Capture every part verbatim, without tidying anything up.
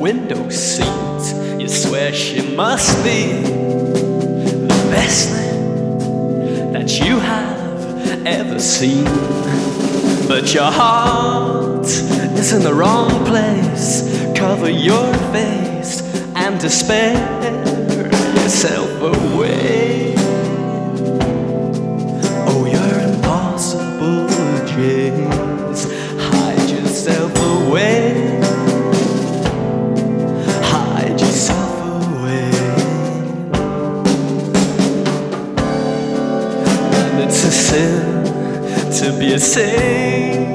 window seat. You swear she must be the best thing that you have ever seen. But your heart is in the wrong place. Cover your face and despair yourself away. Oh, you're impossible, James. Hide yourself away. Hide yourself away. And it's a sin to be a saint,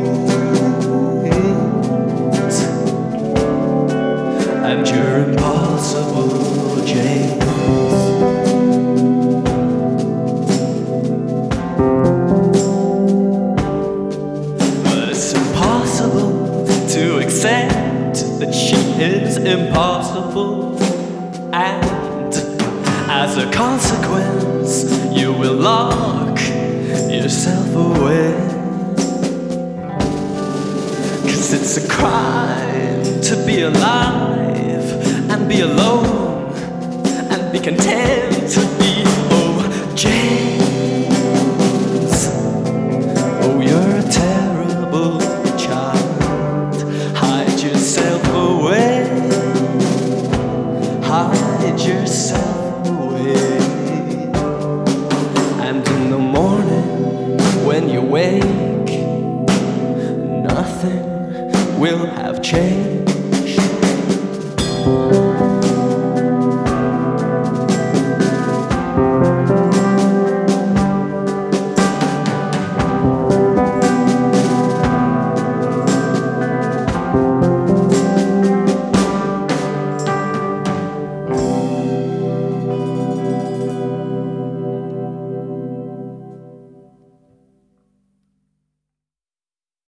and you're impossible, James. But it's impossible to accept that she is impossible, and as a consequence you will lock yourself away. 'Cause it's a crime to be alive and be alone and be content to be, oh, James. Oh, you're a terrible child. Hide yourself away. Hide yourself